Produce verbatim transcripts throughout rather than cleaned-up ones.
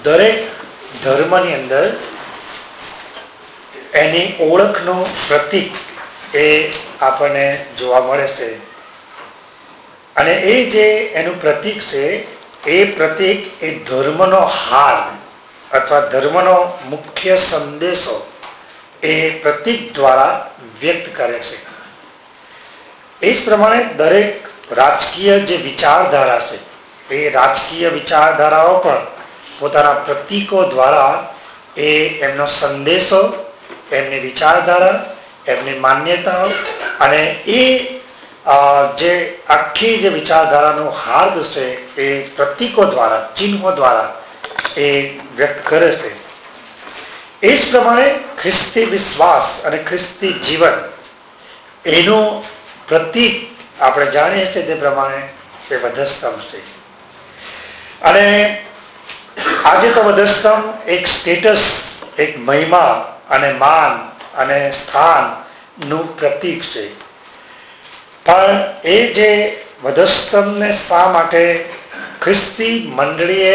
દરેક ધર્મની અંદર એની ઓળખનું પ્રતીક એ આપણને જોવા મળે છે. અને એ જે એનું પ્રતીક છે એ પ્રતીક એ ધર્મનો હાર અથવા ધર્મનો મુખ્ય સંદેશો એ પ્રતીક દ્વારા વ્યક્ત કરે છે. એ જ પ્રમાણે દરેક રાજકીય જે વિચારધારા છે એ રાજકીય વિચારધારાઓ પણ પોતાના પ્રતીકો દ્વારા એ એમનો સંદેશો, એમની વિચારધારા, એમની માન્યતાઓ અને એ જે આખી જે વિચારધારાનો હાર્દ છે એ પ્રતીકો દ્વારા, ચિહ્નો દ્વારા એ વ્યક્ત કરે છે. એ જ પ્રમાણે ખ્રિસ્તી વિશ્વાસ અને ખ્રિસ્તી જીવન એનું પ્રતીક આપણે જાણીએ છીએ તે પ્રમાણે એ વધસ્તંભ છે. અને આજે તો વધસ્તંભ એક સ્ટેટસ, એક મહિમા અને માન અને સ્થાનનું પ્રતીક છે. પણ એ જે વધસ્તંભને શા માટે ખ્રિસ્તી મંડળીએ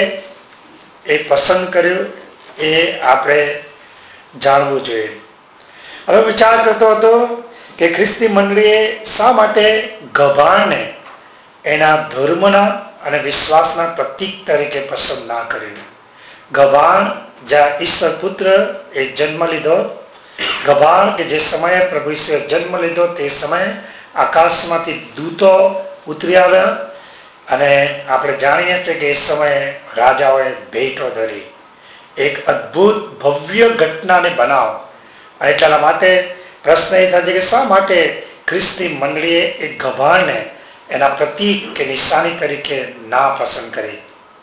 એ પસંદ કર્યું એ આપણે જાણવું જોઈએ. હવે વિચાર કરતો હતો કે ખ્રિસ્તી મંડળીએ શા માટે ગભાણને એના ધર્મના અને વિશ્વાસના પ્રતીક તરીકે પસંદ ના કર્યું. ગભાણ જ્યાં ઈશ્વર પુત્ર એ જન્મ લીધો, ગભાણ કે જે સમયે પ્રભુ ઈશ્વરે જન્મ લીધો તે સમયે આકાશમાંથી દૂતો ઉતરી આવ્યા અને આપણે જાણીએ છીએ કે એ સમયે રાજાઓએ ભેટો ધરી એક અદ્ભુત ભવ્ય ઘટનાને બનાવ. અને એટલા માટે પ્રશ્ન એ થાય છે કે શા માટે ખ્રિસ્તી મંડળીએ એ ગભાણને એના પ્રતીક કે નિશાની તરીકે ના પસંદ કરી.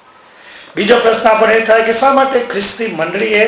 બીજો પ્રશ્ન આપણને એ થાય કે શા માટે ખ્રિસ્તી મંડળીએ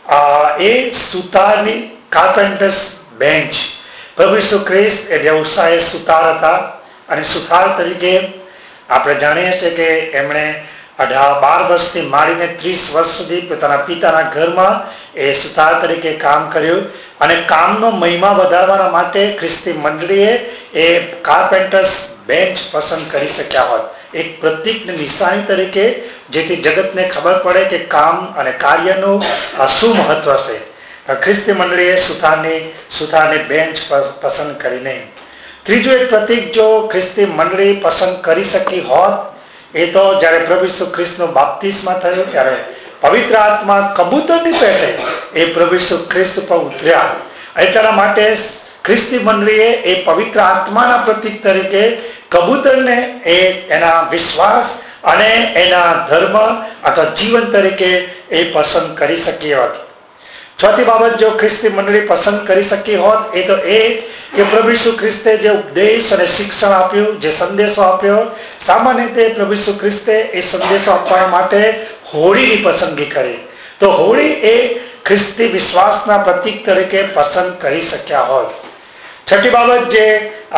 એ સુતારની કાર્પેન્ટર્સ બેન્ચ, પ્રભુ ઈસુ ખ્રિસ્ત એ વ્યવસાય સુતાર હતા અને સુથાર તરીકે આપણે જાણીએ છીએ કે એમણે અઢાર બાર વર્ષથી માંડીને ત્રીસ વર્ષ સુધી પોતાના પિતાના ઘરમાં એ સુથાર તરીકે કામ કર્યું. અને કામનો મહિમા વધારવાના માટે ખ્રિસ્તી મંડળીએ એ કાર્પેન્ટર્સ બેન્ચ પસંદ કરી શક્યા હોત એક પ્રતીકની નિશાની તરીકે, જેથી જગતને ખબર પડે કે કામ અને કાર્યનું શું મહત્વ છે. ખ્રિસ્તી મંડળીએ સુથારની સુથારની બેન્ચ પસંદ કરી નહીં. ત્રીજું એક પ્રતીક જો ખ્રિસ્તી મંડળી પસંદ કરી શકી હોત એ તો જ્યારે પ્રભુ ઈસુ ખ્રિસ્તનું બાપ્તિસ્મા થયું ત્યારે પવિત્ર આત્મા કબૂતરની પેટે એ પ્રભુ ઈસુ ખ્રિસ્ત પર ઉતર્યા. એટલા માટે ખ્રિસ્તી મંડળીએ એ પવિત્ર આત્માના પ્રતીક તરીકે કબૂતરને એ એના વિશ્વાસ અને એના ધર્મ અથવા જીવન તરીકે એ પસંદ કરી શકી હોત. ચોથી બાબત જો ખ્રિસ્તી મંડળી પસંદ કરી શકી હોત એ તો એ કે પ્રભુ ઈસુ ખ્રિસ્તે જે ઉપદેશ અને શિક્ષણ આપ્યું, જે સંદેશો આપ્યો, સામાન્ય રીતે પ્રભુ ઈસુ ખ્રિસ્તે એ સંદેશો આપવા માટે હોળીની પસંદગી કરી. તો હોળી એ ખ્રિસ્તી વિશ્વાસના પ્રતીક તરીકે પસંદ કરી શક્યા હોત. છઠ્ઠી બાબત જે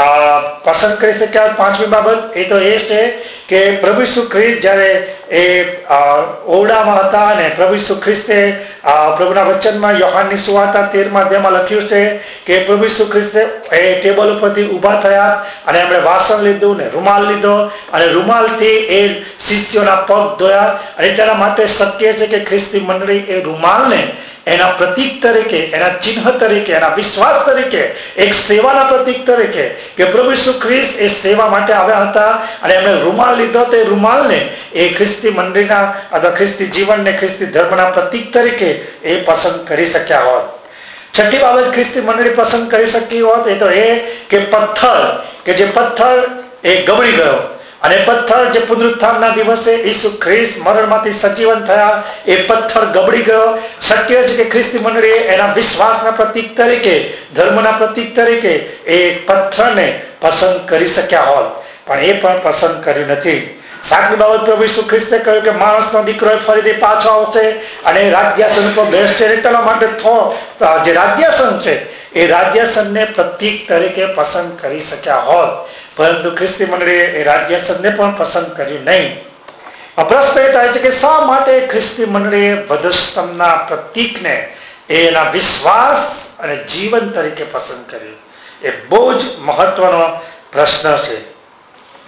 પસંદ કરી શક્યા, પાંચમી બાબત એ તો એ છે કે પ્રભુ ઈસુ ખ્રિસ્ત જ્યારે એ ઓરડામાં હતા અને પ્રભુ ઈસુ ખ્રિસ્તે પ્રભુના વચનમાં યોહાનની સુવાર્તા તેરમા અધ્યાયમાં લખ્યું છે કે પ્રભુ ઈસુ ખ્રિસ્તે એ ટેબલ ઉપરથી ઊભા થયા અને એમણે વાસણ લીધું ને રૂમાલ લીધો અને રૂમાલથી એ શિષ્યોના પગ ધોયા. અને એટલા માટે શક્ય છે કે ખ્રિસ્તી મંડળી એ રૂમાલને એના પ્રતીક તરીકે, એના ચિહ્ન તરીકે, એના વિશ્વાસ તરીકે, એક સેવાના પ્રતીક તરીકે કે પ્રભુ ઈસુ ખ્રિસ્ત એ સેવા માટે આવ્યા હતા અને એમણે રૂમાલ લીધો તે રૂમાલને એ ખ્રિસ્તી મંડળીના અથવા ખ્રિસ્તી જીવનને, ખ્રિસ્તી ધર્મના પ્રતીક તરીકે એ પસંદ કરી શક્યા હોત. છઠ્ઠી બાબત ખ્રિસ્તી મંડળી પસંદ કરી શકી હોત એ તો એ કે પથ્થર કે જે પથ્થર એ ગબડી ગયો અને પથ્થર જે પુનરુત્થાનના દિવસે ઈસુ ખ્રિસ્ત મરણમાંથી સજીવન થયા એ પથ્થર ગબડી ગયો. શક્ય છે કે ખ્રિસ્તી મંડળીએ એના વિશ્વાસના પ્રતીક તરીકે, ધર્મના પ્રતીક તરીકે એ પથ્થરને પસંદ કરી શક્યા હોત, પણ એ પણ પસંદ કર્યું નથી. સાતમી બાબત પ્રભુ ઈસુ ખ્રિસ્તે કહ્યું કે માણસનો દીકરો ફરીથી પાછો આવશે અને રાજ્યાસન પર બેસશે. એટલા માટે જે રાજ્યાસન છે એ રાજ્યાસનને પ્રતીક તરીકે પસંદ કરી શક્યા હોત, પરંતુ ખ્રિસ્તી મંડળીએ એ રાજ્યાસનને પણ પસંદ કર્યું નહીં. પ્રશ્ન એ થાય છે કે શા માટે ખ્રિસ્તી મંડળીએ વધસ્તંભના પ્રતીકને એના વિશ્વાસ અને જીવન તરીકે પસંદ કર્યું? એ બહુ જ મહત્વનો પ્રશ્ન છે.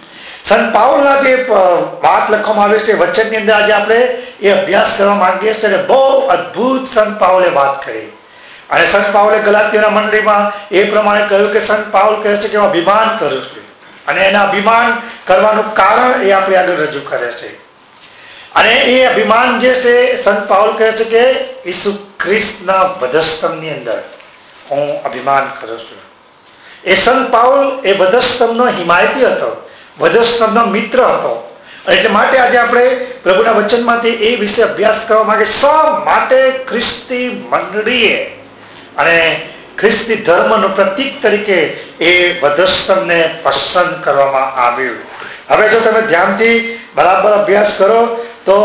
સંત પાઉલના જે વાત લખવામાં આવે છે વચનની અંદર આજે આપણે એ અભ્યાસ કરવા માંગીએ છીએ. બહુ અદ્ભુત સંત પાઉલે વાત કરી. અને સંત પાઉલે ગલાતીઓના મંડળીમાં એ પ્રમાણે કહ્યું કે સંત પાઉલ કહે છે કે હું અભિમાન કરું છું. અને એના અભિમાન કરવાનું કારણ એ આપણે આગળ રજૂ કરે છે. અને એ અભિમાન જે છે સંત પાઉલ કહે છે કે ઈસુ ખ્રિસ્તના વધસ્તંભની અંદર હું અભિમાન કરું છું. એ સંત પાઉલ એ વધસ્તંભનો હિમાયતી હતો, વધસ્તંભનો મિત્ર હતો. એટલે માટે આજે આપણે પ્રભુના વચનમાંથી એ વિશે અભ્યાસ કરવા માંગે શા માટે ખ્રિસ્તી મંડળીએ અને ખ્રિસ્તી ધર્મનું પ્રતીક તરીકે એ વધસ્તંભને પસંદ કરવામાં આવ્યું. હવે જો તમે ધ્યાનથી બરાબર અભ્યાસ કરો તો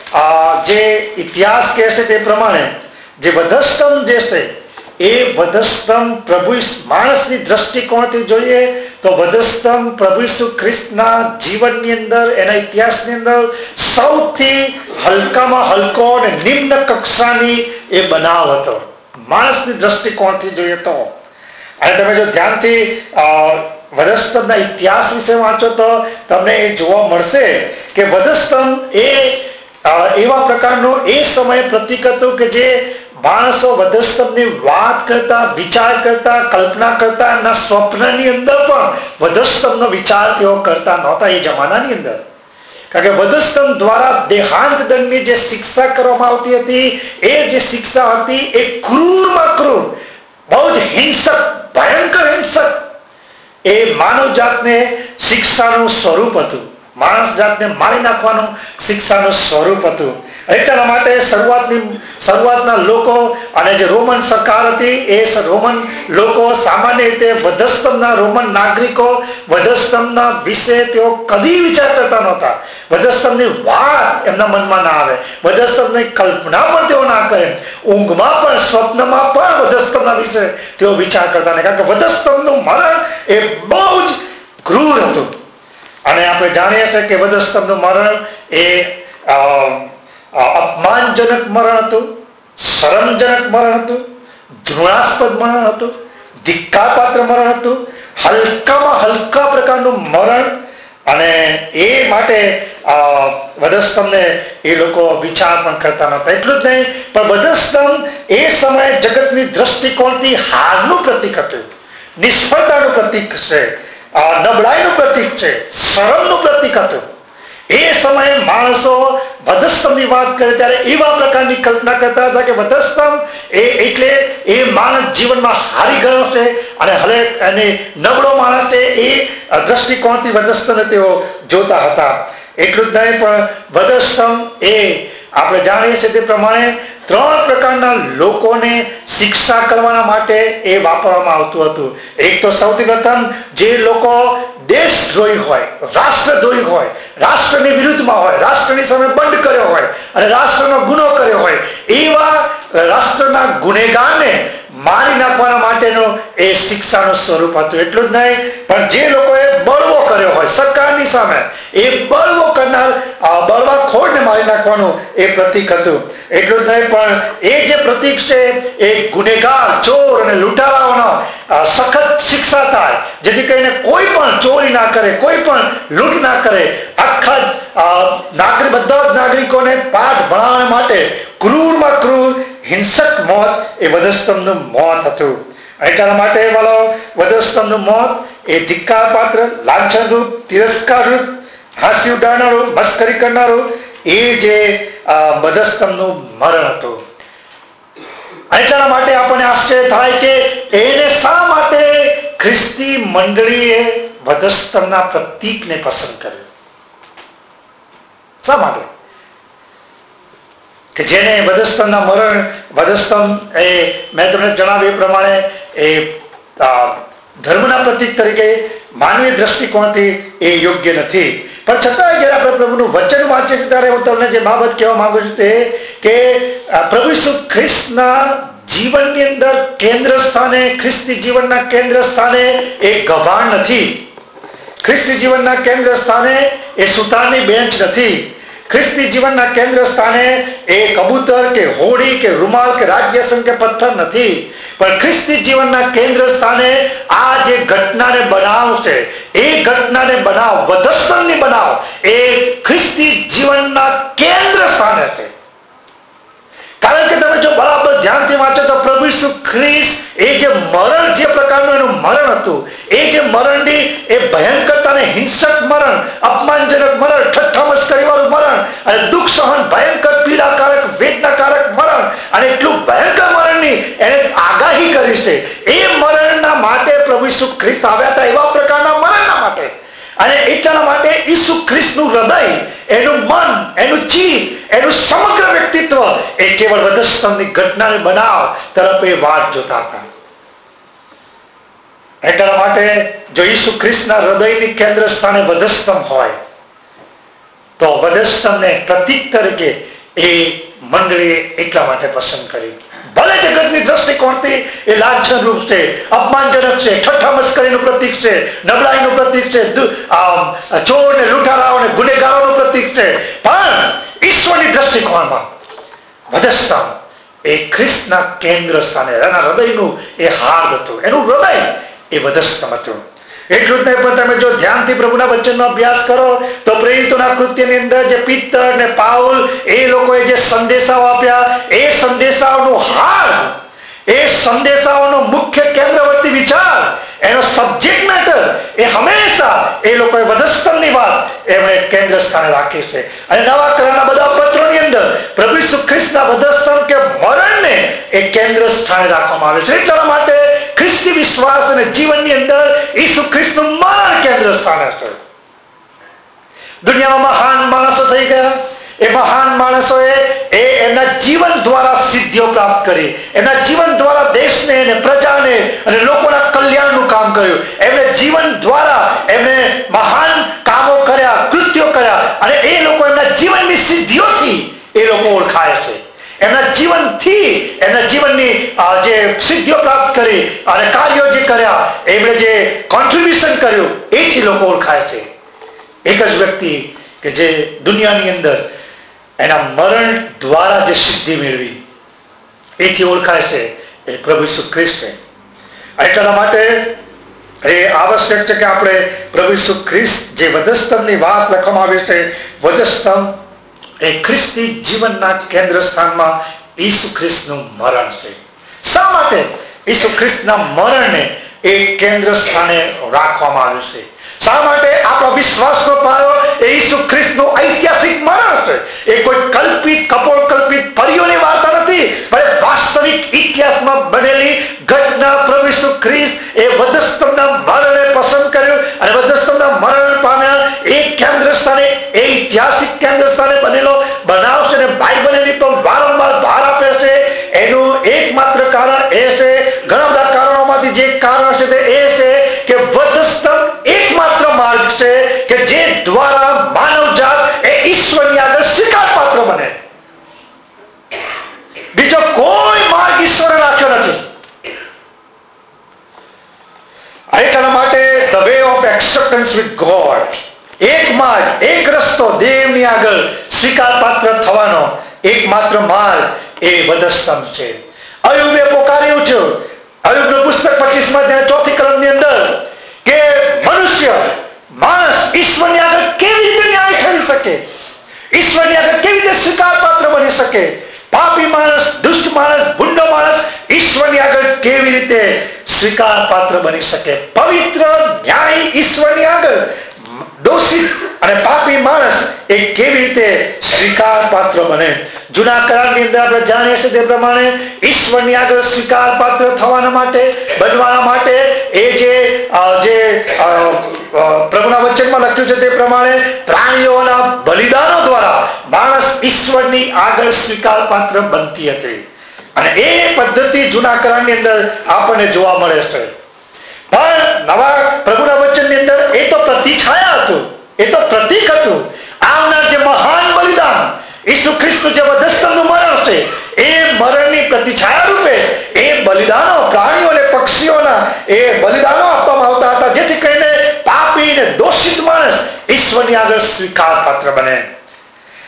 જે ઇતિહાસ કહે છે તે પ્રમાણે જે વધસ્તંભ જે છે એ વધસ્તંભ પ્રભુ માણસની દ્રષ્ટિકોણથી જોઈએ તો વધસ્તંભ પ્રભુ ઈસુ ખ્રિસ્તના જીવનની અંદર એના ઇતિહાસની અંદર સૌથી હલકામાં હલકો અને નિમ્ન કક્ષાની એ બનાવ હતો માણસની દ્રષ્ટિકોણથી જોઈએ તો. અને તમે જો ધ્યાનથી વધસ્તંભના ઇતિહાસ વિશે વાંચો તો તમને એ જોવા મળશે કે વધસ્તંભ એ એવા પ્રકારનું એ સમયે પ્રતીક હતું કે જે માણસો વધસ્તંભની વાત કરતા, વિચાર કરતા, કલ્પના કરતા, એના સ્વપ્નની અંદર પણ વધસ્તંભનો વિચાર તેઓ કરતા નહોતા એ જમાનાની અંદર. કારણ કે વધસ્તંભ દ્વારા દેહાંત દંડની જે શિક્ષા કરવામાં આવતી હતી એ જે શિક્ષા હતી એ ક્રૂરમાં ક્રૂર, બહુ જ હિંસક, ભયંકર હિંસક એ માનવ જાતને શિક્ષાનું સ્વરૂપ હતું. માણસ જાતને મારી નાખવાનું શિક્ષાનું સ્વરૂપ હતું. એટલા માટે શરૂઆતની શરૂઆતના લોકો અને જે રોમન સરકાર હતી એ રોમન લોકો સામાન્ય રીતે વધસ્તંભના રોમન નાગરિકો વધસ્તંભના વિશે તેઓ કદી વિચાર કરતા નહોતા. વધસ્તંભની વાત એમના મનમાં ના આવે, વધસ્તંભની કલ્પના પણ તેઓ ના કરે, ઊંઘમાં પણ સ્વપ્નમાં પણ વધસ્તંભના વિશે તેઓ વિચાર કરતા નહીં. કારણ કે વધસ્તંભનું મરણ એ બહુ જ ક્રૂર હતું. અને આપણે જાણીએ છીએ કે વધસ્તંભનું મરણ એ અપમાનજનક મરણ હતું, શરમજનક મરણ હતું, ધૃણાસ્પદ મરણ હતું, ધિક્કારપાત્ર મરણ હતું, હલકામાં હલકા પ્રકારનું મરણ. અને એ માટે વધસ્તંભને એ લોકો વિચાર પણ કરતા નહોતા. એટલું જ નહીં પણ વધસ્તંભ એ સમયે જગતની દ્રષ્ટિકોણથી હારનું પ્રતીક હતું, નિષ્ફળતાનું પ્રતીક છે, નબળાઈનું પ્રતીક છે, શરમનું પ્રતીક હતું. એ સમયે માણસો વધસ્તંભની વાત કરે ત્યારે એવા પ્રકારની કલ્પના કરતા હતા કે વધસ્તંભ એ એટલે એ માણસ જીવનમાં હારી ગયો છે અને હવે એને નબળો માણસ છે એ દ્રષ્ટિકોણથી વધસ્તંભને તેઓ જોતા હતા. એટલું જ નહીં પણ વધસ્તંભ એ આપણે જાણીએ છીએ તે પ્રમાણે ત્રણ પ્રકારના લોકોને શિક્ષા કરવાના માટે એ વાપરવામાં આવતું હતું. એક તો સૌથી પ્રથમ જે લોકો દેશદ્રોહી હોય, રાષ્ટ્રદ્રોહી હોય, રાષ્ટ્રની વિરુદ્ધમાં હોય, રાષ્ટ્રની સામે બંધ કર્યો હોય અને રાષ્ટ્રનો ગુનો કર્યો હોય એવા રાષ્ટ્રના ગુનેગારને મારી નાખવાના માટેનું એ શિક્ષાનું સ્વરૂપ હતું. એટલું જ નહીં પણ જે લોકોએ બળવો કર્યો હોય સરકારની સામે એ બળવો કરનાર બળવાખોરને મારી નાખવાનું એ પ્રતીક હતું. એટલું જ નહીં પણ એ જે પ્રતીક છે એ ગુનેગાર, ચોર અને લૂંટારાઓનો સખત શિક્ષા થાય જેથી કરીને કોઈ પણ ચોરી ના કરે, કોઈ પણ લૂંટ ના કરે. આખા નાગરિક બધા જ નાગરિકોને પાઠ ભણાવવા માટે ક્રૂરમાં ક્રૂર હિંસક મોત એ વધસ્તંભનું મોત હતું. એટલા માટે વાળો વધસ્તંભનું મોત એ ધિક્કાર પાત્ર, લાંછનરૂપ, તિરસ્કારરૂપ, હાસ્ય ઉડાડનારું, મસ્કરી કરનારું એ જે વધસ્તંભનું મરણ હતું. એટલા માટે આપણને આશ્ચર્ય થાય કે એને શા માટે ખ્રિસ્તી મંડળીએ વધસ્તંભના પ્રતીકને પસંદ કર્યું? શા માટે? કે જેને વધસ્તંભના મરણ, વધસ્તંભ એ મેં તમને જણાવ્યું એ પ્રમાણે એ ધર્મના પ્રતીક તરીકે માનવીય દ્રષ્ટિકોણથી એ યોગ્ય નથી. પણ છતાં જયારે આપણે પ્રભુનું વચન વાંચીએ છીએ ત્યારે હું તમને જે બાબત કહેવા માંગુ છું તે કે પ્રભુ ઈસુ ખ્રિસ્તના જીવનની અંદર કેન્દ્ર સ્થાને, ખ્રિસ્તી જીવનના કેન્દ્ર સ્થાને એ ગભાણ નથી. ખ્રિસ્તી જીવનના કેન્દ્ર સ્થાને એ સુતારની બેન્ચ નથી. ખ્રિસ્તી જીવનના કેન્દ્ર સ્થાને એ કબૂતર કબૂતર કે હોડી કે રૂમાલ કે રાજ્યાસન કે પથ્થર નથી, પણ ખ્રિસ્તી જીવનના કેન્દ્ર સ્થાને આ જે ઘટનાને બનાવશે, એ ઘટનાને બનાવ, વધસ્તંભની બનાવ, એ ખ્રિસ્તી જીવનના કેન્દ્ર સ્થાને છે. કારણ કે તમે જો બરાબર ધ્યાનથી વાંચો તો પ્રભુ ઈસુ ખ્રિસ્ત એ જે મરણ, જે પ્રકારનું એનું મરણ હતું, એ જે મરણની એ ભયંકરતા ને હિંસક મરણ, અપમાનજનક મરણ, ઠઠ્ઠા વાળું મરણ અને દુઃખ સહન, ભયંકર પીડાકારક, વેદનાકારક મરણ અને એટલું ભયંકર મરણની એને આગાહી કરી છે. એ મરણના માટે પ્રભુ ઈસુ ખ્રિસ્ત આવ્યા હતા, એવા પ્રકારના મરણના માટે. અને એટલા માટે ઈસુ ખ્રિસ્તનું હૃદય, એનું મન, એનું ચિત્ત, એનું સમગ્ર વ્યક્તિત્વ એ કેવળ વધસ્તંભની ઘટનાને બનાવ તરફ એ વાત જોતા હતા. એટલા માટે જો ઈસુ ખ્રિસ્તના હૃદયની કેન્દ્ર સ્થાને વધસ્તંભ હોય તો વધસ્તંભને પ્રતીક તરીકે એ મંડળીએ એટલા માટે પસંદ કરી. ભલે જગતની દ્રષ્ટિકોણથી એ લાંછન રૂપ છે, અપમાનજનક છે, ઠઠ્ઠા મસ્કરીનું પ્રતીક છે, નબળાઈનું પ્રતીક છે, ચોર ને લૂંટારાઓ ને ગુનેગારોનું પ્રતીક છે, પણ ઈશ્વરની દ્રષ્ટિકોણમાં વધસ્તંભ એ ખ્રિસ્તના કેન્દ્ર સ્થાને એના હૃદયનું એ હાર્દ હતું, એનું હૃદય એ વધસ્તંભ હતું. એટલું જ નહીં, પણ તમે જો ધ્યાનથી પ્રભુના વચનનો અભ્યાસ કરો તો પ્રેરિતોના કૃત્યની અંદર જે પીતર ને પાઉલ એ લોકોએ જે સંદેશાઓ આપ્યા, એ સંદેશાઓનું હાર, એ સંદેશાઓનો મુખ્ય કેન્દ્રવર્તી વિચાર, એનો સબ્જેક્ટ મેટર એ હંમેશા એ લોકોએ વધસ્તંભની વાત એમણે કેન્દ્ર સ્થાને રાખી છે. અને નવા કરારના બધા પત્રોની અંદર પ્રભુ ઈસુ ખ્રિસ્તના વધસ્તંભ કે મરણને એ કેન્દ્ર સ્થાને રાખવામાં આવે છે. એટલા માટે ખ્રિસ્તી વિશ્વાસ અને જીવનની અંદર ઈસુ ખ્રિસ્તનું મરણ કેન્દ્ર સ્થાને છે. દુનિયામાં મહાન માણસો થઈ ગયા, એ મહાન માણસોએ એ એમના જીવન દ્વારા સિદ્ધિઓ પ્રાપ્ત કરી, એમના જીવન દ્વારા દેશને અને પ્રજાને અને લોકોના કલ્યાણનું કામ કર્યું. એમણે જીવન દ્વારા એમણે મહાન કામો કર્યા, કૃત્યો કર્યા, અને એ લોકો એમના જીવનની સિદ્ધિઓથી એ લોકો ઓળખાય છે. એમના જીવનથી, એમના જીવનની જે સિદ્ધિઓ પ્રાપ્ત કરી અને કાર્યો જે કર્યા, એમણે જે કોન્ટ્રીબ્યુશન કર્યું, એથી લોકો ઓળખાય છે. એક જ વ્યક્તિ કે જે દુનિયાની અંદર એના મરણ દ્વારા જે સિદ્ધિ મેળવી, એથી ઓળખાય છે, એ પ્રભુ ઈસુ ખ્રિસ્ત છે. એટલા માટે એ આવશ્યક છે કે આપણે પ્રભુ ઈસુ ખ્રિસ્ત જે વધસ્તંભની વાત લખવામાં આવી છે, વધસ્તંભ એ ખ્રિસ્તી જીવનના કેન્દ્ર સ્થાનમાં ઈસુ ખ્રિસ્તનું મરણ છે. શા માટે ઈસુ ખ્રિસ્તના મરણને એ કેન્દ્ર સ્થાને રાખવામાં આવ્યું છે? શા માટે આપણા વિશ્વાસનો પાયો એ ઈસુ ખ્રિસ્તનું ઐતિહાસિક મરણ છે? એ કોઈ કલ્પિત, કપોળકલ્પિત પરીઓની વાર્તા નથી, પણ વાસ્તવિક ઇતિહાસમાં બનેલી ઘટના. પ્રભુ ઈસુ ખ્રિસ્ત એ વધસ્તંભના મરણને પસંદ કર્યું અને વધસ્તંભના મરણ પામ્યા. એ કેન્દ્ર સ્થાને, એ ઐતિહાસિક કેન્દ્ર સ્થાને બનેલો બનાવશે અને બાઇબલ એની પર વારંવાર ભાર આપે છે. એનું એકમાત્ર કારણ એ છે, ઘણા બધા કારણોમાંથી જે કારણ છે તે એ છે કે વધસ્તંભ એકમાત્ર માર્ગ છે કે જે દ્વારા માનવજાત એ ઈશ્વરની આગળ સ્વીકાર પાત્ર બને. બીજો કોઈ માર્ગ ઈશ્વરે રાખ્યો નથી. એટલા માટે the way of acceptance with God, એક માર્ગ, એક રસ્તો દેવની આગળ સ્વીકાર પાત્ર થવાનો એકમાત્ર માર્ગ એ વધસ્તંભ છે. અયુબે પોકારી ઉઠ્યો, અયુબનું પુસ્તક પચીસમાં ત્યાં ચોથી કલમની અંદર, કે મનુષ્ય, માણસ ઈશ્વરની આગળ કેવી રીતે ન્યાય ઠરી શકે, ઈશ્વરની આગળ કેવી રીતે સ્વીકાર પાત્ર બની શકે? પાપી માણસ, દુષ્ટ માણસ, ભૂંડો માણસ ઈશ્વરની આગળ કેવી રીતે સ્વીકાર પાત્ર બની શકે? પવિત્ર ન્યાય ઈશ્વરની આગળ દોષિત અને પાપી માણસ એ કેવી રીતે સ્વીકાર પાત્ર બને? જૂના કરારની અંદર આપણે જાણીએ છીએ તે પ્રમાણે ઈશ્વરની આગળ સ્વીકાર પાત્ર થવાના માટે, બનવાના માટે એ જે જે પ્રભુના વચનમાં લખ્યું છે તે પ્રમાણે પ્રાણીઓના બલિદાનો દ્વારા માણસ ઈશ્વરની આગળ સ્વીકાર પાત્ર બનતી હતી. અને એ પદ્ધતિ જૂના કરારની અંદર આપણને જોવા મળે છે. પણ નવા પ્રભુના વચનની અંદર એ તો પ્રતિછાયા હતું, એ તો પ્રતીક હતું. આવનાર જે મહાન બલિદાન, ઈસુ ખ્રિસ્તનું જે વધસ્તંભનું મરણ છે, એ મરણની પ્રતિછાયા રૂપે એ બલિદાનો, પ્રાણીઓ અને પક્ષીઓના એ બલિદાનો આપવામાં આવતા હતા, જેથી કરીને પાપી અને દોષિત માણસ ઈશ્વરની આગળ સ્વીકાર પાત્ર બને.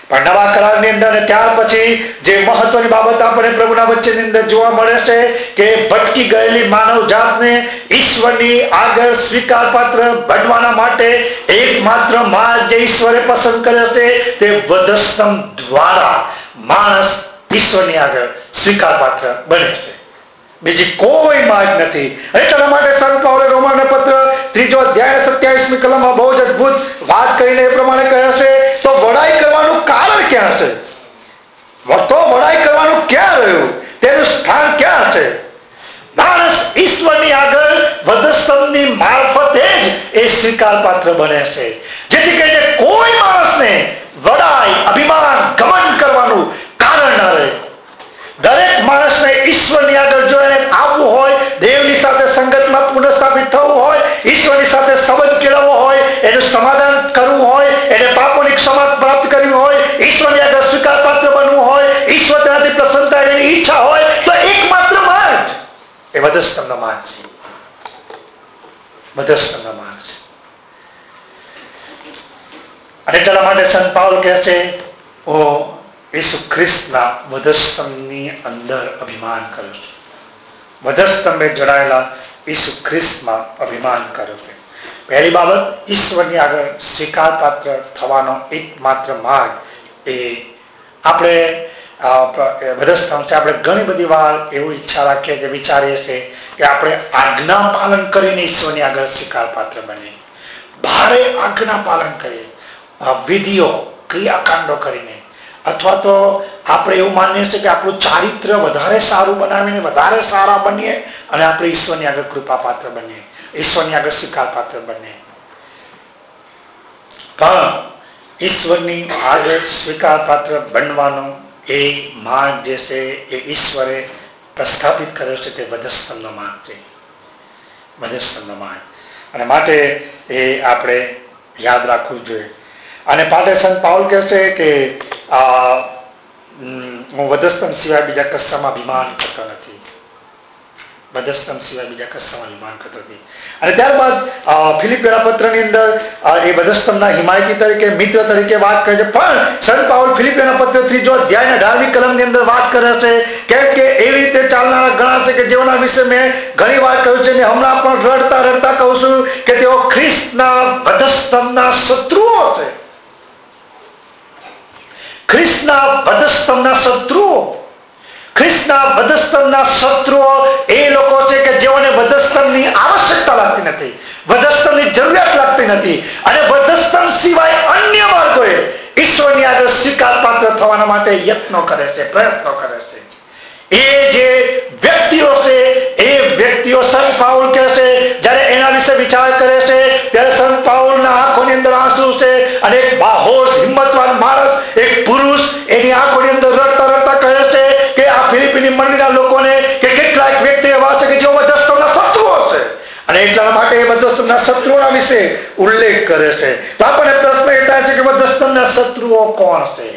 પણ નવા કરારની અંદર ત્યાર પછી જે મહત્વની બાબત આપણે પ્રભુના વચનની અંદર જોવા મળે છે કે ભટકી ગયેલી માનવ જાતને ઈશ્વરની આગળ સ્વીકાર પાત્ર બનવાના માટે એકમાત્ર માર્ગ જે ઈશ્વરે પસંદ કર્યો છે તે વધસ્તંભ દ્વારા માણસ ઈશ્વરની આગળ સ્વીકાર પાત્ર બને છે. બીજી કોઈ માર્ગ નથી. એટલા માટે સંત પાઉલે રોમાને પત્ર ત્રીજો અધ્યાય સત્યાવીસમી કલમમાં બહુ જ અદભુત વાત કરીને એ પ્રમાણે કહે છે, તો વડાઈ કરવાનું કારણ ક્યાં છે? તો વડાઈ કરવાનું ક્યાં રહ્યું? તેનું સ્થાન ક્યાં છે? માણસ ઈશ્વરની આગળ વધસ્તંભની મારફતે જ એ સ્વીકાર પાત્ર બને છે, જેથી કરીને કોઈ માણસને વડાઈ, અભિમાન, ઘમંડ કરવાનું કારણ ન રહે. દરેક માણસને ઈશ્વરની આગળ જો એને આવવું હોય, દેવની સાથે સંગતમાં પુનઃસ્થાપિત થવું હોય, ઈશ્વરની સાથે સંબંધ કેળવવો હોય, એનું સમાધાન કરવું હોય, એને પાપોની ક્ષમા પ્રાપ્ત કરવી હોય, ઈશ્વરની આગળ સ્વીકાર પાત્ર બનવું હોય, ઈશ્વર તેનાથી પ્રસન્ન થાય એની ઈચ્છા હોય, તો એકમાત્ર માર્ગ એ વધસ્તંભનો માર્ગ છે. વધસ્તંભનો માર્ગ છે. અને એટલા માટે સંત પાઉલ કહે છે, ઓ ઈસુ ખ્રિસ્તના વધસ્તંભની અંદર અભિમાન કર્યો છે. વધસ્તંભે જોડાયેલા ઈસુ ખ્રિસ્તમાં અભિમાન કર્યો છે. પહેલી બાબત, ઈશ્વરની આગળ સ્વીકાર પાત્ર થવાનો એકમાત્ર માર્ગ એ આપણે વધસ્તંભ છે. આપણે ઘણી બધી વાર એવું ઈચ્છા રાખીએ છીએ, વિચારીએ છીએ કે આપણે આજ્ઞા પાલન કરીને ઈશ્વરની આગળ સ્વીકાર પાત્ર બનીએ. ભારે આજ્ઞા પાલન કરીએ, વિધિઓ, ક્રિયાકાંડો કરીને, અથવા તો આપણે એવું માનીએ છીએ કે આપણું ચારિત્ર વધારે સારું બનાવીને વધારે સારા બનીએ અને આપણે ઈશ્વરની આગળ કૃપા પાત્ર બનીએ, ઈશ્વરની આગળ સ્વીકાર પાત્ર બનીએ. પણ ઈશ્વરની આગળ સ્વીકાર પાત્ર બનવાનો એ માર્ગ જે છે એ ઈશ્વરે પ્રસ્થાપિત કર્યો છે, તે વધસ્તંભનો માર્ગ છે. વધસ્તંભનો માર્ગ. અને માટે એ આપણે યાદ રાખવું જોઈએ. અને પાટે સંત પાઉલ કહે છે કે હું વધસ્તંભ સિવાય બીજા કશામાં અભિમાન કરતો નથી. વધસ્તંભ સિવાય બીજા કશામાં અભિમાન કરતો નથી. અને ત્યારબાદ ફિલિપિયોના પત્રની અંદર એ વધસ્તંભના હિમાયતી તરીકે, મિત્ર તરીકે વાત કરે છે. પણ સંત પાઉલ ફિલિપિયોના પત્ર ત્રીજો અધ્યાયના અઢારમી કલમની અંદર વાત કરે છે, કેમ કે એવી રીતે ચાલનારા ઘણા છે કે જેઓના વિશે મેં ઘણી વાર કહ્યું છે, ને હમણાં પણ રડતા રડતા કહું છું કે તેઓ ખ્રિસ્તના વધસ્તંભના શત્રુઓ છે. ખ્રિસ્તના વધસ્તંભના શત્રુઓ. ખ્રિસ્તના વધસ્તંભના શત્રુઓ એ લોકો છે કે જેઓને વધસ્તંભની આવશ્યકતા લાગતી નથી, વધસ્તંભની જરૂરિયાત લાગતી નથી, અને વધસ્તંભ સિવાય અન્ય માર્ગોએ ઈશ્વરની આગળ સ્વીકાર પાત્ર થવાના માટે યત્નો કરે છે, પ્રયત્નો કરે છે. એ જે વ્યક્તિઓ છે એ વ્યક્તિઓ સંત પાઉલ કહે છે, જ્યારે એના વિશે વિચાર કરે છે ત્યારે સંત પાઉલના આંખોની અંદર આંસુ છે, અને એક બાહોશ હિંમતવાન માણસ, એક પુરુષ એની આંખોની અંદર રડતા રડતા કહે છે કે આ ફિલિપીની મંડળીના લોકોને કે કેટલાક વ્યક્તિ એવા છે કે જેઓ વધસ્તંભના શત્રુઓ છે, અને એટલા માટે એ વધસ્તંભના શત્રુઓના વિશે ઉલ્લેખ કરે છે. તો આપણને પ્રશ્ન એ થાય છે કે વધસ્તંભના શત્રુઓ કોણ છે?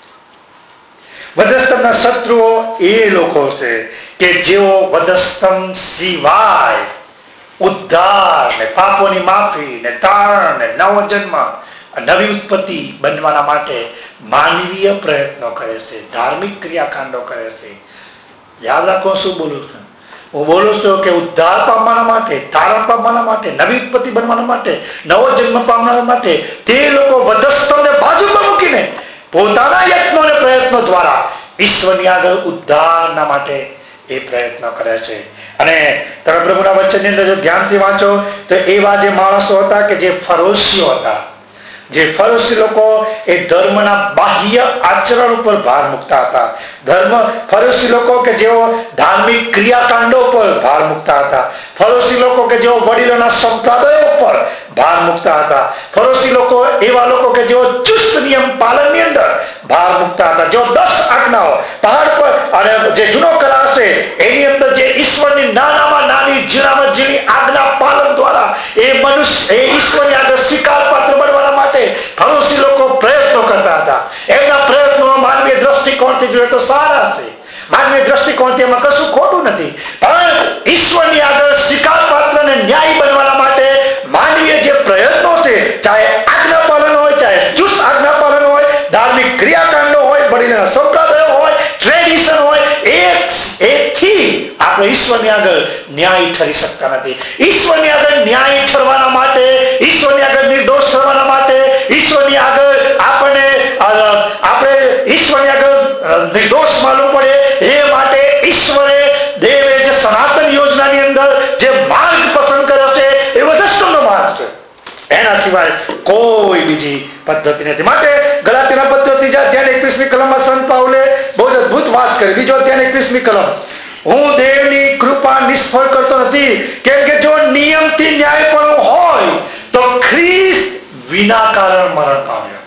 વધસ્તંભના શત્રુઓ એ લોકો છે કે જેઓ વધસ્તંભ સિવાય ઉદ્ધાર ને પાપોની માફી ને તારણ ને નવો જન્મ, નવી ઉત્પત્તિ બનવાના માટે માનવીય પ્રયત્નો કરે છે, ધાર્મિક ક્રિયાકાંડો કરે છે. યાદ રાખો શું બોલું છું. હું બોલું છું કે ઉદ્ધાર પામવાના માટે, તારણ પામવાના માટે, નવી ઉત્પત્તિ બનવાના માટે, નવો જન્મ પામવાના માટે તે લોકો વધસ્તંભને બાજુમાં મૂકીને પોતાના યત્નો અને પ્રયત્નો દ્વારા ઈશ્વરની આગળ ઉદ્ધારના માટે એ પ્રયત્નો કરે છે. અને તમે પ્રભુના વચનની અંદર જો ધ્યાનથી વાંચો તો એવા જે માણસો હતા કે જે ફરોશીઓ હતા, જે ફરોશી લોકો એ ધર્મના બાહ્ય આચરણ ઉપર ભાર મૂકતા હતા. ધર્મ ફરોશી લોકો કે જેઓ ધાર્મિક ક્રિયાકાંડો પર ભાર મૂકતા હતા. ફરોશી લોકો કે જેઓ વડીલોના સંપ્રદાયો પર ભાર મૂકતા હતા. ફરોશી લોકો એવા લોકો કે જેઓ ચુસ્ત નિયમ પાલનની અંદર ભાર મૂકતા હતા. જેઓ દસ આજ્ઞાઓ પહાડ પર અને જે જૂનો કરાર છે એની અંદર જે ઈશ્વરની નાનામાં નાની ઝીણામાં ઝીણી આજ્ઞા પાલન દ્વારા એ મનુષ્ય એ ઈશ્વરની આગળ સ્વીકાર પાત્ર બનવાના માટે ફરોશી લોકો પ્રયત્નો કરતા હતા. એમના પ્રયત્નો માનવીય દ્રષ્ટિકોણથી જોઈએ તો સારા છે, માનવીય દ્રષ્ટિકોણથી એમાં કશું ખોટું નથી. પણ ઈશ્વરની આગળ સ્વીકાર પાત્ર અને ન્યાયી બનવાના માટે માનવીય જે પ્રયત્નો છે, ચાહે આજ્ઞા પાલન હોય, ચાહે ચુસ્ત આજ્ઞા પાલન હોય, ધાર્મિક ક્રિયા પરિણામ, સંપ્રદાય હોય, ટ્રેડિશન હોય, એક એકથી આપણે ઈશ્વરની આગળ ન્યાય ઠરી શકતા નથી. ઈશ્વરની આગળ ન્યાય ઠરવાના માટે, ઈશ્વરની આગળ નિર્દોષ ઠરવાના માટે, ઈશ્વરની આગળ આપણે આપણે ઈશ્વરની આગળ નિર્દોષ માનવું પડે એ માટે ઈશ્વરે દેવે જે સનાતન યોજનાની અંદર જે માર્ગ પસંદ કર્યો છે એ વધસ્તંભનો માર્ગ છે. એના સિવાય કોઈ બીજી પદ્ધતિ નથી. માટે ગલાતીના પત્ર ત્રીજા અધ્યાય એકવીસમી કલમમાં સંત પાઉલે બહુ જ અદભુત વાત કરી. બીજો અધ્યાય એકવીસમી કલમ, હું દેવની કૃપા નિષ્ફળ કરતો નથી, કેમ કે જો નિયમથી ન્યાયપણું હોય તો ખ્રિસ્ત વિના કારણ મરણ પામ્યો.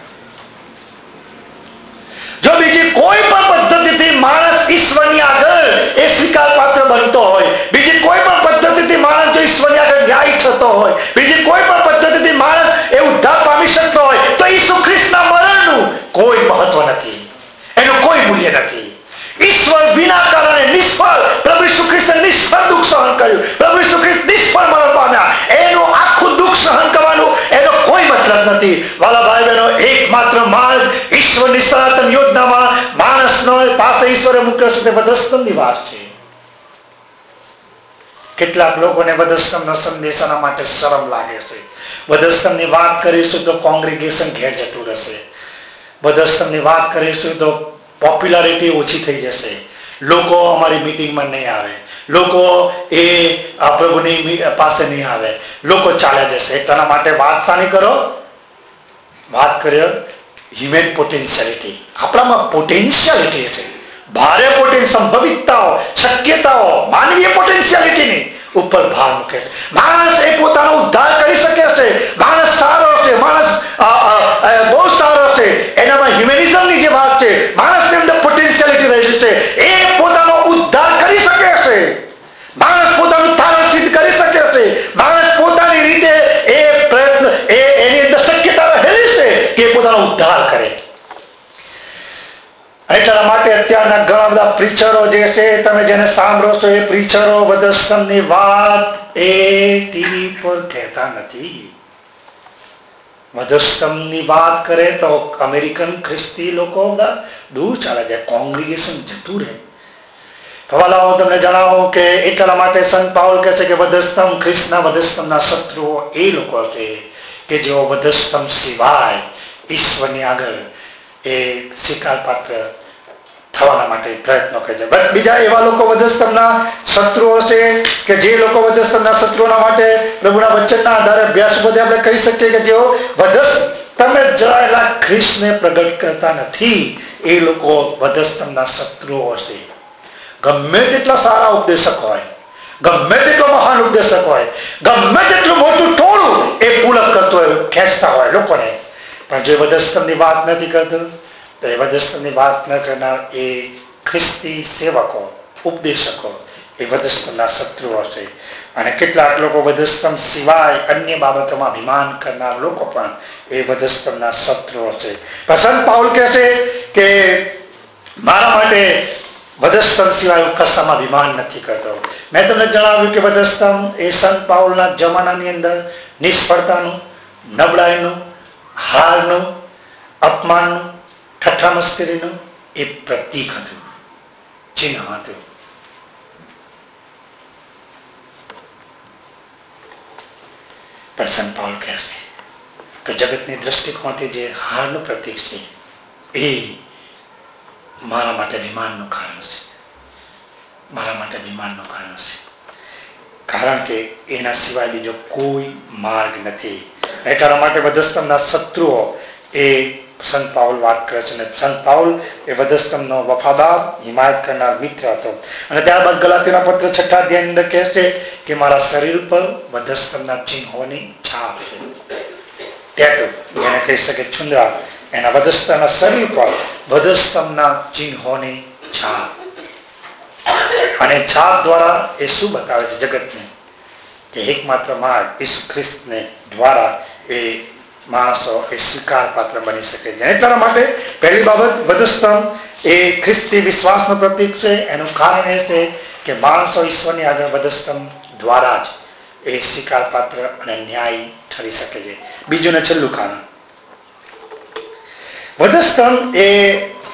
જો બીજી કોઈ પણ પદ્ધતિથી માણસ ઈશ્વરની આગળ એ સ્વીકાર પાત્ર બનતો હોય, બીજી કોઈ પણ પદ્ધતિથી માણસ જો ઈશ્વરની આગળ ન્યાય થતો હોય, બીજી કોઈ પણ પદ્ધતિથી માણસ એ ઉદ્ધાર પામી શકતો હોય, તો ઈસુ ખ્રિસ્તના મરણનું કોઈ મહત્વ નથી, એનું કોઈ મૂલ્ય નથી. ઈશ્વર વિના કારણે નિષ્ફળ, પ્રભુ ઈસુ ખ્રિસ્તે નિષ્ફળ દુઃખ સહન કર્યું, પ્રભુ ઈસુ ખ્રિસ્ત નિષ્ફળ મરણ પામ્યા, એનું આખું દુઃખ સહન કરવાનું એનો કોઈ મતલબ નથી. વાલા ભાઈ બહેનો, એકમાત્ર માર્ગ ઈશ્વરની સનાતન યોજનામાં માણસનો પાસે ઈશ્વરે મૂક્યો છે તે વધસ્તંભની વાત છે. કેટલાક લોકોને વધસ્તંભનો સંદેશાના માટે શરમ લાગે છે. વધસ્તંભની વાત કરીશું તો કોંગ્રેગેશન ઘેર જતું રહેશે, વધસ્તંભની વાત કરીશું તો પોપ્યુલારિટી ઓછી થઈ જશે, લોકો અમારી મિટિંગમાં નહીં આવે, લોકો એ પ્રભુની પાસે નહીં આવે, લોકો ચાલ્યા જશે. એટલા માટે વાત શાની કરો? વાત કર્યો હ્યુમેન પોટેન્શિયાલિટી. આપણામાં પોટેન્શિયાલિટી છે, ભારે પોટેન્શિયલ, સંભવિતતાઓ, શક્યતાઓ, માનવીય પોટેન્શિયાલિટીની ઉપર ભાર મૂકે છે. માણસ એ પોતાનો ઉદ્ધાર કરી શકે છે, માણસ સારો છે, માણસ બહુ સારો છે, એનામાં હ્યુમેનિઝમની જે વાત છે, માણસની અંદર પોટેન્શિયાલિટી રહેલી છે, એ પોતાનો ઉદ્ધાર કરી શકે છે, માણસ પોતાનું તારણ સિદ્ધ કરી શકે છે, માણસ પોતાની રીતે એ પ્રયત્ન એ એની અંદર શક્યતા રહેલી છે કે પોતાનો ઉદ્ધાર કરે. એટલા માટે અત્યારના ઘણા બધા પ્રીચરો જે છે, તમે જેને સાંભળો છો, એ પ્રીચરો વધસ્તંભની વાત એ ટીવી પર કહેતા નથી. વધસ્તંભની વાત કરે તો અમેરિકન ખ્રિસ્તી લોકો બધા દૂર ચાલે જાય, કોંગ્રેગેશન જતું રહે. હવાલાઓ તમને જણાવો કે એટલા માટે સંત પાઉલ કહે છે કે વધસ્તંભ, ખ્રિસ્તના વધસ્તંભના શત્રુઓ એ લોકો છે કે જેઓ વધસ્તંભ સિવાય ઈશ્વરની આગળ એ સ્વીકાર પાત્ર થવાના માટે પ્રયત્નો કરે છે. બીજા એવા લોકો વધસ્તંભના શત્રુઓ છે કે જે લોકો વધસ્તંભના શત્રુઓના માટે પ્રભુના વચનના આધારે અભ્યાસ બધે આપણે કહી શકીએ કે જેઓ વધસ્તંભે જડાયેલા ખ્રિસ્તને પ્રગટ કરતા નથી, એ લોકો વધસ્તંભના શત્રુઓ છે. ગમે તેટલા સારા ઉપદેશક હોય, ગમે તેટલો મહાન ઉપદેશક હોય, ગમે તેટલું મોટું ટોળું એ પુલઅપ કરતો હોય, ખેંચતા હોય લોકોને, પણ જે વધસ્તંભની વાત નથી કરતું, તો એ વધસ્તંભની વાત ન કરનાર એ ખ્રિસ્તી સેવકો, ઉપદેશકો એ વધસ્તંભના શત્રુઓ છે. અને કેટલાક લોકો વધસ્તંભ સિવાય અન્ય બાબતોમાં અભિમાન કરનાર લોકો પણ એ વધસ્તંભના શત્રુઓ છે. સંત પાઉલ કહે છે કે મારા માટે વધસ્તંભ સિવાય હું કશામાં અભિમાન નથી કરતો. મેં તમને જણાવ્યું કે વધસ્તંભ એ સંત પાઉલના જમાનાની અંદર નિષ્ફળતાનું, નબળાઈનું, હારનું, અપમાનનું, ઠઠ્ઠા મસ્કરીનું એ પ્રતીક હતું, ચિહ્ન હતું. પણ સંત પાઉલ કહે છે કે જગતની દ્રષ્ટિકોણથી જે હારનું પ્રતીક છે એ મારા માટે અભિમાનનું કારણ છે, મારા માટે અભિમાનનું કારણ છે, કારણ કે એના સિવાય બીજો કોઈ માર્ગ નથી. એટલા માટે વધસ્તંભના શત્રુઓ એ સંત પાઉલ વાત કરે છે. અને સંત પાઉલ એ વધસ્તંભનો વફાદાર, હિમાયત કરનાર મિત્ર હતો. અને ત્યારબાદ ગલાતીના પત્ર છઠ્ઠા અધ્યાયની અંદર કહે છે કે મારા શરીર પર વધસ્તંભના ચિહ્નોની છાપ છે. ટેટુ જેને કહી શકે છુંદરા, એના વધસ્તંભના શરીર પર વધસ્તંભના ચિહ્નોની છાપ. અને છાપ દ્વારા એ શું બતાવે છે જગતને કે એકમાત્ર માર્ગ ઈસુ ખ્રિસ્તને દ્વારા એ માણસો એ સ્વીકાર પાત્ર બની શકે છે. એટલા માટે પહેલી બાબત, વધસ્તંભ એ ખ્રિસ્તી વિશ્વાસનું પ્રતીક છે. એનું કારણ એ છે કે માણસો ઈશ્વરની આગળ વધસ્તંભ દ્વારા જ એ સ્વીકાર પાત્ર અને ન્યાય ઠરી શકે છે. બીજું ને છેલ્લું કારણ, વધસ્તંભ એ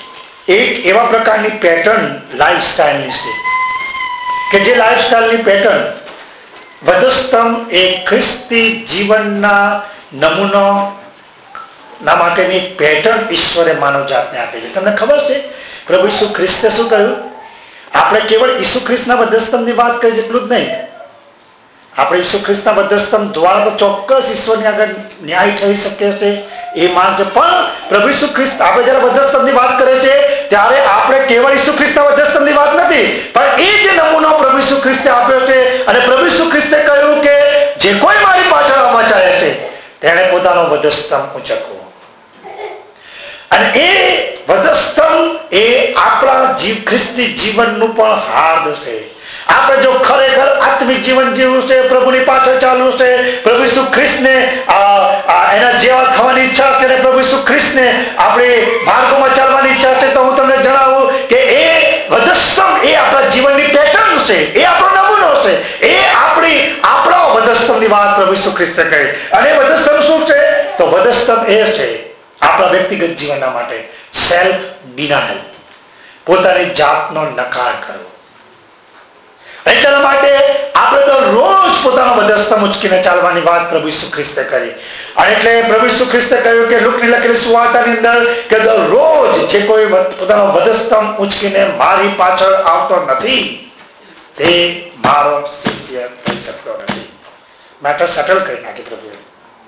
એક એવા પ્રકારની પેટર્ન લાઈફસ્ટાઈલની છે કે જે લાઈફસ્ટાઈલની પેટર્ન વધસ્તંભ એ ખ્રિસ્તી જીવનના નમૂનો ના માટેની પેટર્ન ઈશ્વરે માનવ જાતને આપેલી. તમને ખબર છે પ્રભુ ઈસુ ખ્રિસ્તે શું કહ્યું? આપણે કેવળ ઈસુ ખ્રિસ્તના વધસ્તંભની વાત કરી જેટલું જ નહીં, આપણે ઈસુ ખ્રિસ્તના વધસ્તંભ દ્વારા તો ચોક્કસ ઈશ્વરની આગળ ન્યાય થઈ શકે છે એ માન છે, પણ પ્રભુ ઈસુ ખ્રિસ્ત આપણે જયારે વધસ્તંભની વાત કરે છે ત્યારે આપણે કેવળ ઈસુ ખ્રિસ્તના વધસ્તંભની વાત નથી, પણ એ જે નમૂનો પ્રભુ ઈસુ ખ્રિસ્તે આપ્યો છે અને પ્રભુ ઈસુ ખ્રિસ્તે કહ્યું કે જે કોઈ મારી પાછળ આવવા ચાહે છે તેણે પોતાનો વધસ્તંભ ઉંચકવો. અને એ વધસ્તંભ એ આપણા જીવ ખ્રિસ્તી જીવનનું પણ હાર્દ છે. આપણે જો ખરેખર આત્મિક જીવન જીવવું છે, પ્રભુની પાછળ ચાલવું છે, પ્રભુ ઈસુ ખ્રિસ્તને એના જેવા થવાની ઈચ્છા છે અને પ્રભુ ઈસુ ખ્રિસ્તને આપણે માર્ગોમાં ચાલવાની ઈચ્છા છે, તો હું તમને જણાવું કે એ વધસ્તંભ એ આપણા જીવનની પેટર્ન છે, એ આપણો નમૂનો છે, એ આપણી આપણો વધસ્તંભની વાત પ્રભુ ઈસુ ખ્રિસ્તે કહી. અને વધસ્તંભ શું છે? તો વધસ્તંભ એ છે આપણા વ્યક્તિગત જીવનના માટે સેલ્ફ ડિનાયલ, પોતાની જાતનો નકાર કરવો. એટલા માટે આપણે તો રોજ પોતાનો વધસ્તંભ ઉચકીને ચાલવાની વાત પ્રભુ ઈસુ ખ્રિસ્તે કરી. અને એટલે પ્રભુ ઈસુ ખ્રિસ્તે કહ્યું કે લુકની લખેલી સુવાર્તાની અંદર કે રોજ જે કોઈ પોતાનો વધસ્તંભ ઉચકીને મારી પાછળ આવતો નથી તે મારો શિષ્ય થઈ શકતો નથી. મેટર સેટલ કરી નાખી પ્રભુએ,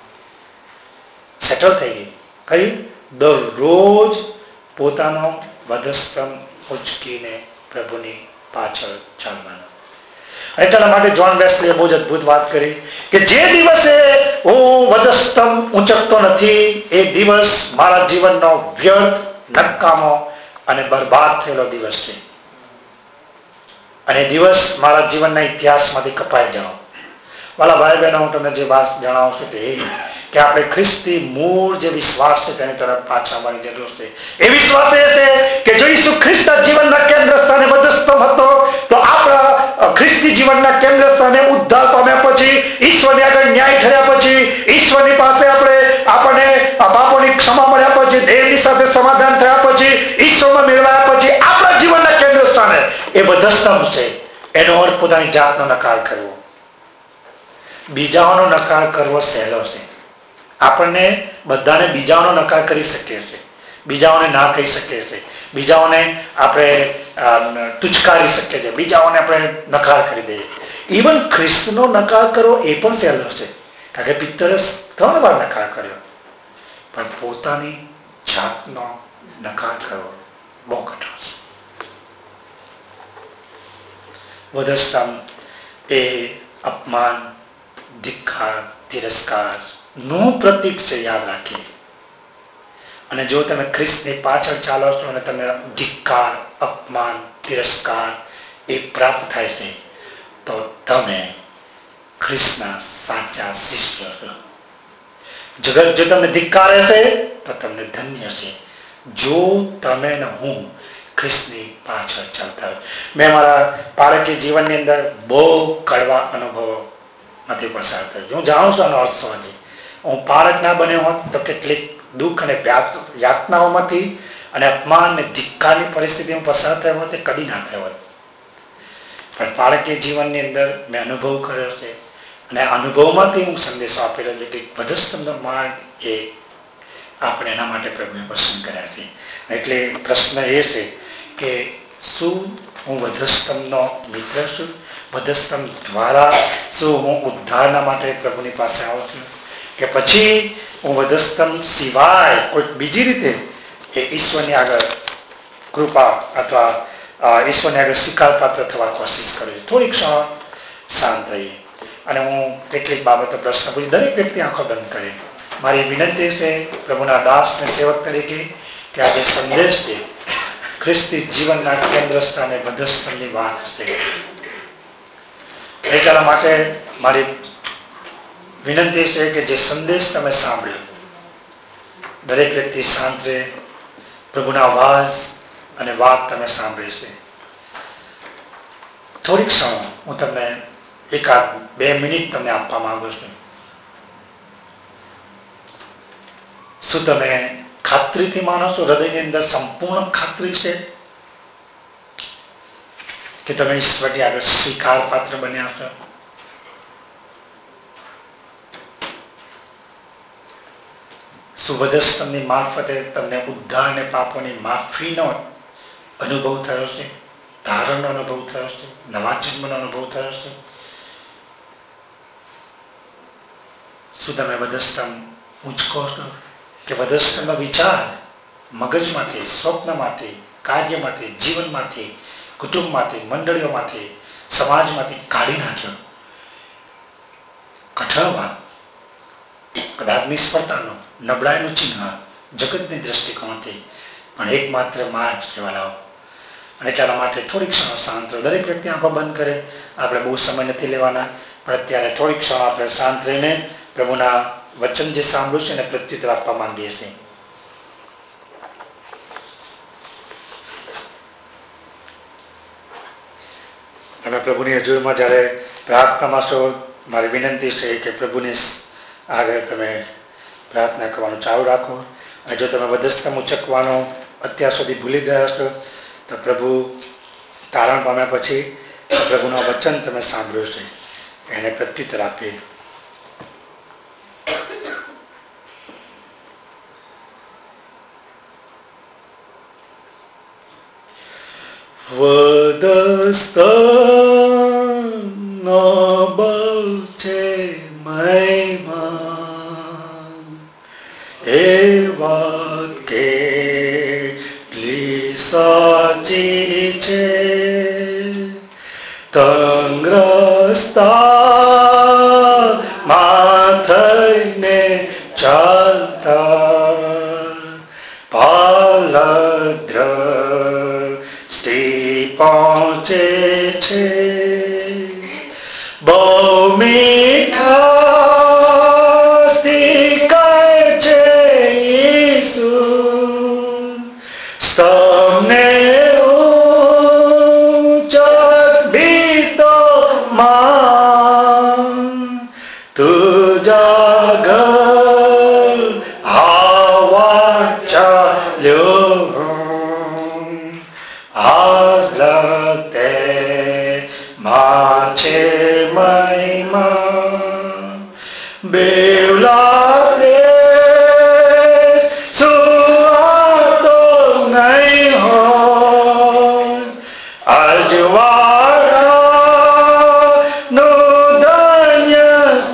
સેટલ થઈ ગઈ. કયું? દરરોજ પોતાનો વધસ્તંભ ઉચકીને પ્રભુની પાછળ ચાલવાનો. એટલા માટે જ્હોન વેસ્લીએ બહુ જ અદભુત વાત કરી કે જે દિવસે હું વધસ્તંભ ઉંચકતો નથી એ દિવસ મારા જીવનનો વ્યર્થ, નકામો અને બરબાદ થયેલો દિવસ છે. અને દિવસ મારા જીવનના ઇતિહાસમાંથી કપાઈ જાઓ. વાલા ભાઈ બહેનો, હું તમને જે વાત જણાવું છું તે કે આપણે ખ્રિસ્તી મૂળ જે વિશ્વાસ છે તેની તરફ પાછા આવવાની જરૂર છે. એ વિશ્વાસ એ છે કે જો ઈસુ ખ્રિસ્તના જીવનના કેન્દ્ર સ્થાને વધસ્તંભ હતો તો આપણા ખ્રિસ્તી જીવનના કેન્દ્ર સ્થાને ઉદ્ધાર પામ્યા પછી, ઈશ્વરની આગળ ન્યાય થયા પછી, ઈશ્વરની પાસે આપણે આપણને પાપોની ક્ષમા મળ્યા પછી, દેવની સાથે સમાધાન થયા પછી, ઈશ્વરમાં મેળવાયા પછી આપણા જીવનના કેન્દ્ર સ્થાને એ વધસ્તંભ છે. એનો અર્થ પોતાની જાતનો નકાર કરવો. બીજાઓનો નકાર કરવો સહેલો છે. આપણને બધાને બીજાઓનો નકાર કરી શકીએ છીએ, બીજાઓને ના કહી શકીએ છીએ, બીજાઓને આપણે તુચકારી શકીએ છીએ, બીજાઓને આપણે નકાર કરી દઈએ. ઇવન ખ્રિસ્તનો નકાર કરવો એ પણ સહેલો છે, કારણ કે પિત્તરે ત્રણ વાર નકાર કર્યો, પણ પોતાની જાતનો નકાર કરવો બહુ કઠોર છે. વધસ્તંભ એ અપમાન, ધિક્કાર, તિરસ્કાર નું પ્રતીક છે, યાદ રાખીએ. અને જો તમે ખ્રિસ્તની પાછળ ચાલો છો અને તમે ધિક્કાર, અપમાન, તિરસ્કાર એ પ્રાપ્ત થાય છે તો તમે ખ્રિસ્તના સાચા શિષ્ય છો. જગત જો તમને ધિક્કારે છે તો તમને ધન્ય છે જો તમે ને હું ખ્રિસ્તની પાછળ ચાલતા હોય. મેં મારા બાળકી જીવનની અંદર બહુ કડવા અનુભવો નથી પસાર કર્યો. હું જાણું છું આનો અર્થ શું છે. હું બાળક ના બન્યો હોત તો કેટલીક દુઃખ અને યાતનાઓમાંથી અને અપમાન અને ધિક્કારની પરિસ્થિતિમાં પસાર થયો હોત તે કદી ના થયો હોત. પણ બાળકીય જીવનની અંદર મેં અનુભવ કર્યો છે અને અનુભવમાંથી હું સંદેશો આપેલો છે કે વધસ્તંભનો માર્ગ એ આપણે એના માટે પ્રભુએ પસંદ કર્યા છે. એટલે પ્રશ્ન એ છે કે શું હું વધસ્તંભનો મિત્ર છું? વધસ્તંભ દ્વારા શું હું ઉદ્ધારના માટે પ્રભુની પાસે આવું છું કે પછી હું વધસ્તંભ સિવાય કોઈ બીજી રીતે એ ઈશ્વરની આગળ કૃપા અથવા ઈશ્વરની આગળ સ્વીકાર પાત્ર થવા કોશિશ કરું છું? થોડી ક્ષણ શાંત રહીએ અને હું કેટલીક બાબતો પ્રશ્ન પૂછી. દરેક વ્યક્તિ આંખો બંધ કરે. મારી વિનંતી છે પ્રભુના દાસ અને સેવક તરીકે કે આજે સંદેશ છે ખ્રિસ્તી જીવનના કેન્દ્ર સ્થાને વધસ્તંભની વાત છે. એટલા માટે મારી વિનંતી છે કે જે સંદેશ તમે સાંભળ્યો દરેક વ્યક્તિ શાંત રહે, પ્રભુના અવાજ અને વાત તમે સાંભળી છે. થોડીક ક્ષણ હું તમને એકાદ બે મિનિટ તમને આપવા માંગુ છું. શું તમે ખાતરીથી માનો છો, હૃદયની અંદર સંપૂર્ણ ખાતરી છે કે તમે ઈશ્વરની આગળ સ્વીકાર પાત્ર બન્યા છો? સુબદસ્તમની મારફતે તમને ઉદ્ધાર અને પાપોની માફીનો અનુભવ થયો છે, ધારણનો અનુભવ થયો છે, નવા જન્મનો અનુભવ થયો છે? શું તમે વધસ્તમ ઉંચકો છો કે વધસ્તમનો વિચાર મગજમાંથી, સ્વપ્નમાંથી, કાર્યમાંથી, જીવનમાંથી, કુટુંબમાંથી, મંડળીઓમાંથી, સમાજમાંથી કાઢી નાખ્યો? કઠણ વાત, કદાચ નિષ્ફળતાનો, નબળાઈનું ચિહ્ન જગતની દ્રષ્ટિકોણથી, પણ એકમાત્ર માર્ગ કહેવાલાઓ. અને એટલા માટે થોડી ક્ષણો શાંત રહો. દરેક વ્યક્તિ આંખો બંધ કરે. આપણે બહુ સમય નથી લેવાના, પણ અત્યારે થોડી ક્ષણો આપણે શાંત રહીને પ્રભુના વચન જે સાંભળ્યું છે એને પ્રત્યુત્તર આપવા માંગીએ છીએ. તમે પ્રભુની હજુરમાં જ્યારે પ્રાર્થનામાં છો, મારી વિનંતી છે કે પ્રભુની આગળ તમે પ્રાર્થના કરવાનું ચાલુ રાખો. અને જો તમે વધસ્તમ ઉચકવાનો અત્યાર સુધી ભૂલી ગયા છો તો પ્રભુ તારણ પામ્યા પછી પ્રભુના વચન તમે સાંભળ્યું છે એને પ્રત્યુત્તર આપીએ. વધસ્તમ બળ છે મહિમા, એ વાત કેટલી સાચી છે. તંગ્રસ્તા માં થઈને ચાલતા પાલદ્ર પહોંચે છે. બહુ મીઠાશથી કહે છે ઈસુ, સ્તમને ઊંચક ભીતોમાં, તુજા ઘર આવા ચાલ્યો. માછે મહિમા બેવલા દેશ સુહાતો નહીં હો, અજવાળા નું ધન્ય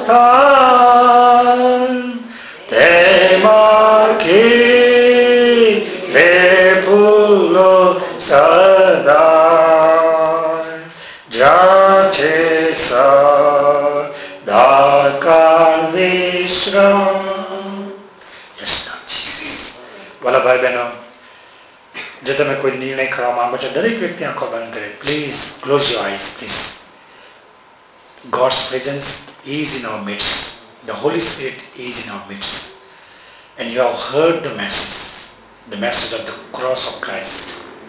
સ્થાન, તેમાં ખીલે ફૂલો સદા. ભાઈ બહેનો, જો તમે કોઈ નિર્ણય કરવા માંગો છો, દરેક વ્યક્તિ આંખો બંધ કરે. Please close your eyes please. God's presence is in our midst. The Holy Spirit is in our midst. And you have heard the message, the message of the cross of Christ.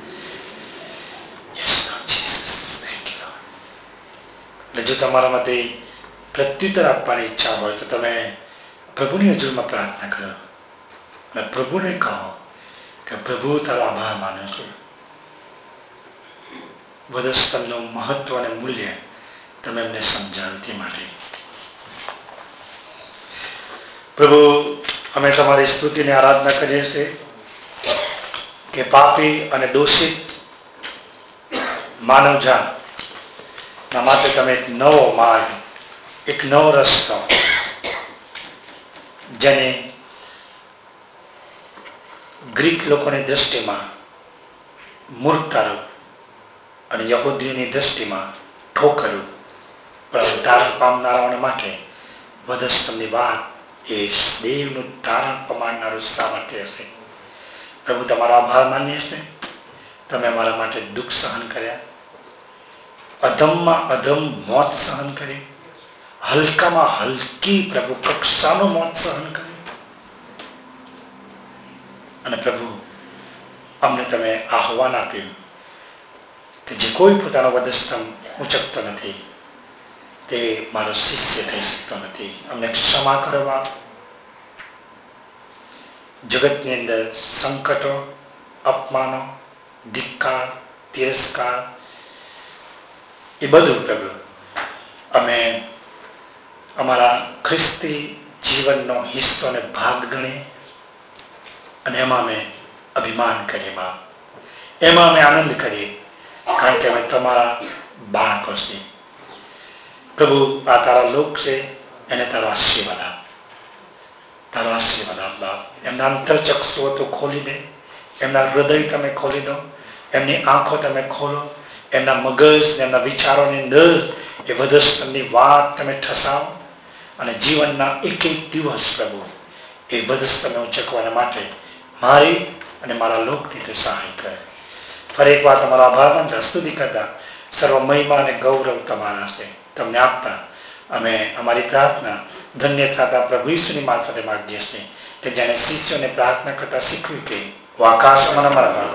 Yes, Lord Jesus. Thank you, Lord. એટલે જો તમારામાંથી પ્રત્યુત્તર આપવાની ઈચ્છા હોય તો તમે પ્રભુની હજુરમાં પ્રાર્થના કરો અને પ્રભુને કહો કે પ્રભુ તારો આભાર માનું છું. વધસ્તંભનું મહત્વ અને મૂલ્ય તમે એમને સમજાવ્યું તે માટે. પ્રભુ, અમે તમારી સ્તુતિને આરાધના કરીએ છીએ કે પાપી અને દોષિત માનવજાત ના માટે તમે એક નવો માર્ગ, એક નવો રસ્તો, જેને ગ્રીક લોકોની દ્રષ્ટિમાં મૂર્ખતારૂપ અને યહૂદીઓની દ્રષ્ટિમાં ઠોકર્યું, પરંતુ તારણ પામનારાઓને માટે વધસ્તંભની વાત એ દેવનું તારણ પામનારું સામર્થ્ય છે. પ્રભુ, તમારો આભાર માનીએ છીએ. તમે અમારા માટે દુઃખ સહન કર્યા, અધમમાં અધમ મોત સહન કરી, હલકામાં હલકી પ્રભુ કક્ષાનું મોત સહન કર્યું. અને પ્રભુ, અમને તમે આહ્વાન આપ્યું કે જે કોઈ પોતાનો વધસ્તંભ ઉંચકતો નથી તે મારો શિષ્ય થઈ શકતો નથી. અમને ક્ષમા કરવા, જગતની અંદર સંકટો, અપમાનો, ધિક્કાર, તિરસ્કાર, એ બધું પ્રભુ અમે અમારા ખ્રિસ્તી જીવનનો હિસ્સો અને ભાગ ગણીએ અને એમાં અમે અભિમાન કરીએ, માં એમાં અમે આનંદ કરીએ, કારણ કે અમે તમારા બાળકો છીએ. પ્રભુ, આ તારા લોક છે, એને તારો આશીર્વાદ આપ, તારો આશીર્વાદ આપ બાપ. એમના અંતરચક્ષુઓ તો ખોલી દે, એમના હૃદય તમે ખોલી દો, એમની આંખો તમે ખોલો, એમના મગજ ને એમના વિચારોની અંદર એ વધસ્તંભની વાત તમે ઠસાવો અને જીવનના એક એક દિવસ પ્રભુ એ વધસ્તંભને ઉંચકવાના માટે મારી અને મારા લોકની તો સહાય કરે. ફરી એક વાર તમારો આભાર માનતા સ્તુતિ કરતા સર્વ મહિમા અને ગૌરવ તમારા છે, તમને આપતા અમે અમારી પ્રાર્થના ધન્ય થતા પ્રભુ ઈસુની મારફતે માગીએ છીએ કે જેને શિષ્યોને પ્રાર્થના કરતા શીખવ્યું કે હું આકાશમાં અમારા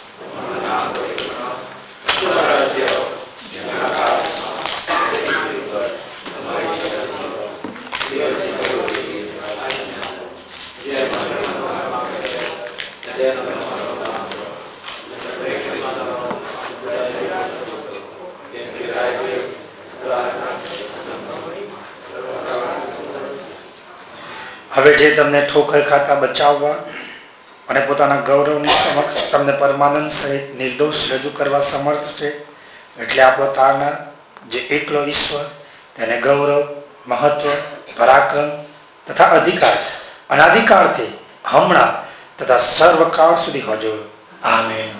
હવે જે તમને ઠોકર ખાતા બચાવવા અને પોતાના ગૌરવની સમક્ષ તમને પરમાનંદ સહિત નિર્દોષ રજૂ કરવા સમર્થ છે, એટલે આપણો તારનાર જે એકલો ઈશ્વર, તેને ગૌરવ, મહત્વ, પરાક્રમ તથા અધિકાર અનાધિકારથી હમણાં તથા સર્વકાળ સુધી હજુર. આમેન.